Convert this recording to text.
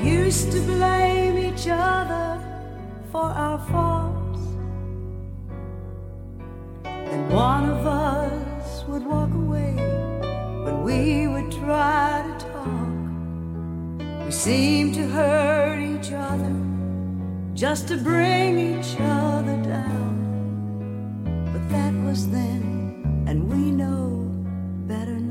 used to blame each other for our faults, and one of us would walk away when we would try to talk. We seemed to hurt each other just to bring each other down. But that was then, and we know better